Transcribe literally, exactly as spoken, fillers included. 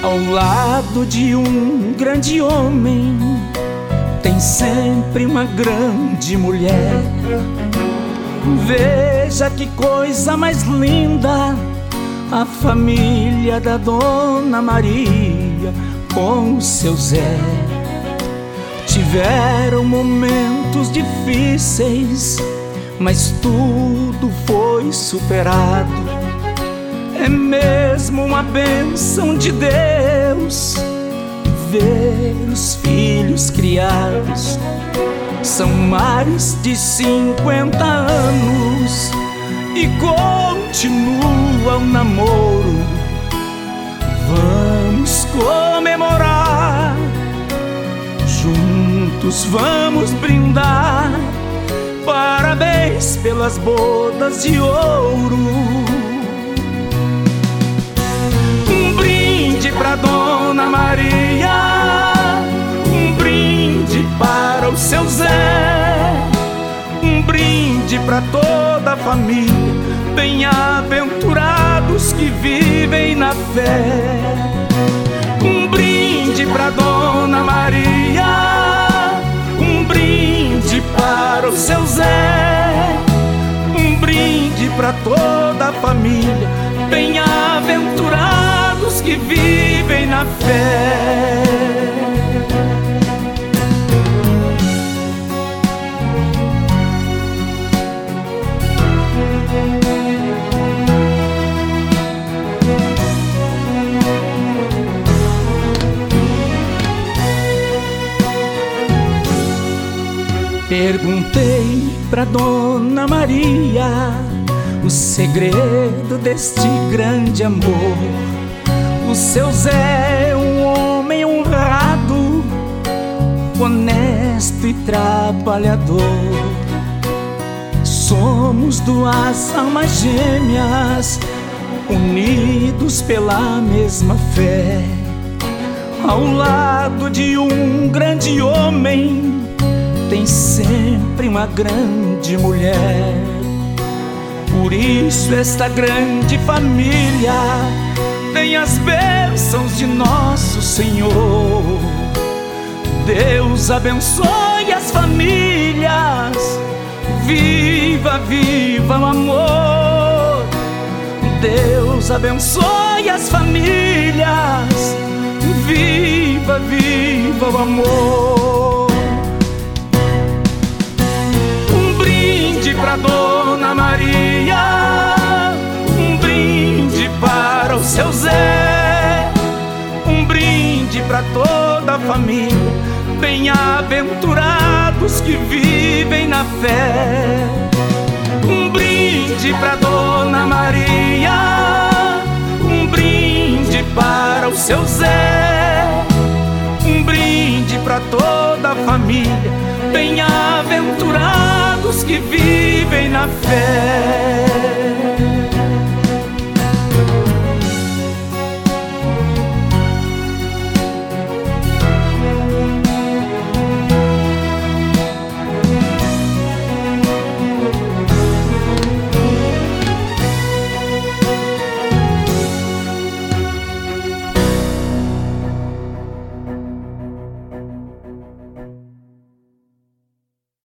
Ao lado de um grande homem tem sempre uma grande mulher. Veja que coisa mais linda, a família da Dona Maria com o seu Zé. Tiveram momentos difíceis, mas tudo foi superado. É mesmo uma bênção de Deus ver os filhos criados. São mais de cinquenta anos e continua o namoro. Vamos comemorar, juntos vamos brindar. Parabéns pelas bodas de ouro. Um brinde pra Dona Maria, um brinde para o seu Zé, um brinde pra toda a família, bem-aventurados que vivem na fé. Um brinde pra Dona Maria, um brinde para o seu Zé, um brinde pra toda a família, bem-aventurados que vivem na fé. Perguntei pra Dona Maria o segredo deste grande amor. O seu Zé é um homem honrado, honesto e trabalhador. Somos duas almas gêmeas, unidos pela mesma fé. Ao lado de um grande homem tem sempre uma grande mulher. Por isso esta grande família tem as bênçãos de nosso Senhor. Deus abençoe as famílias, viva, viva o amor. Deus abençoe as famílias, viva, viva o amor. Pra Dona Maria, um brinde para o seu Zé, um brinde para toda a família, bem-aventurados que vivem na fé. Um brinde para Dona Maria, um brinde para o seu Zé, um brinde para toda a família, bem-aventurados que vivem na fé.